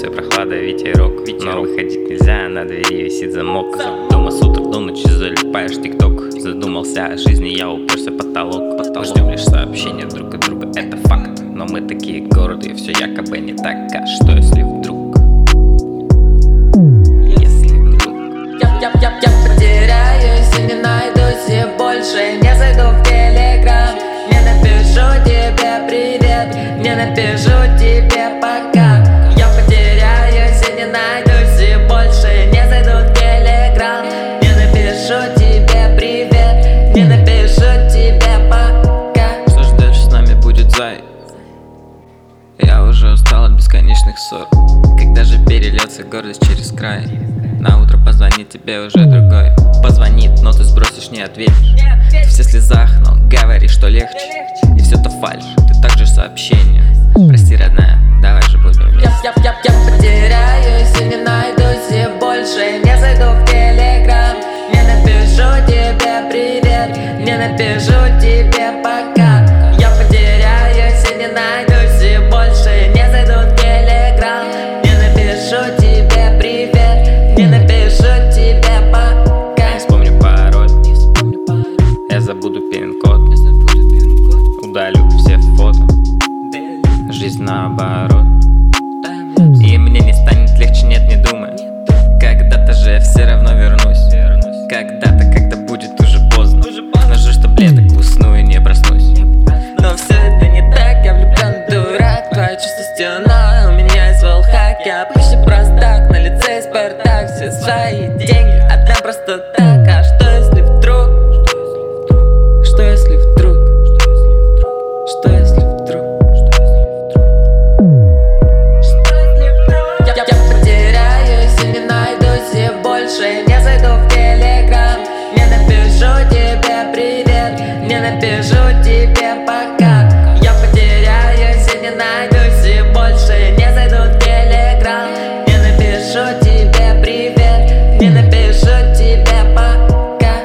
улице прохлада, ветерок. Но выходить нельзя, на двери висит замок. Дома с утра до ночи залипаешь в тикток. Задумался о жизни, я уперся в потолок. Ждем лишь сообщения друг от друга, это факт. Но мы такие гордые, все якобы не так. А что если вдруг? Если вдруг Я потеряюсь и не найдусь, и больше не зайду в Телеграм. Не напишу тебе привет, не напишу тебе пока. Я потеряюсь и не найдусь, и больше не зайду в Телеграм. Не напишу тебе привет, не напишу тебе пока. Что ж дальше с нами будет, зай? Я уже устал от бесконечных ссор. Когда же перельется гордость через край? На утро позвонит тебе уже другой. Позвонит, но ты сбросишь, не ответишь. Ты все в слезах, но говоришь, что легче. И все то фальшь, ты также сообщение. Прости, родная, давай же будем вместе. Я потеряюсь и не найдусь, и больше не зайду в Телеграм. Не напишу тебе привет, не напишу тебе пока. Я потеряюсь и не найдусь, и больше не зайду в Телеграм. Не напишу тебе привет, не напишу тебе пока. Не вспомню пароль, я забуду пин-код. Удалю все фото, жизнь наоборот. И мне не станет легче, нет, не думай. Когда-то же я все равно вернусь. Когда-то, когда будет уже поздно. Нужно, чтоб лето усну и не проснусь. Но все это не так, я влюблен, дурак. Твои чувства стена, у меня есть волхак. Я почти простак, на лице Спартак. Все свои деньги, одна просто так. А что если вдруг? Что если вдруг? Что если вдруг? Я потеряюсь и не найдусь, и больше не зайду в Телеграм. Не напишу тебе привет, не напишу тебе пока. Я потеряюсь и не найдусь, и больше не зайду в Телеграм. Не напишу тебе привет, не напишу тебе пока.